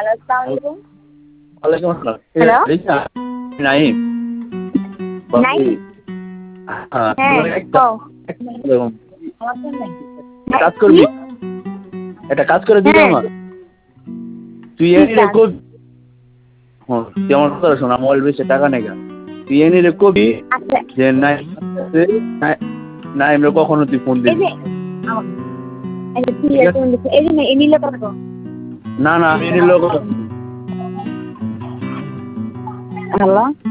Hello, আসসালামু আলাইকুম। ওয়ালাইকুম আসসালাম। হ্যালো? নাইম। নাইম? হ্যাঁ, হ্যাঁ, একটা কও। কাজ কি? করবি? একটা কাজ করে দিবি হ্যাঁ, আমার? তুই কি এনে রে কাজ? কবি, তুই আমার কথা শোন, মোবাইল বেচে টাকা নেগা। তুই এনে রে কবি আচ্ছা, যে নাইম রে কখনো তুই ফোন এই দিবি যে আমার আচ্ছা ঠিক ঠিক আছে, আছে? এই যে এই নিলে কত? না আমি এনে লোক হ্যালো?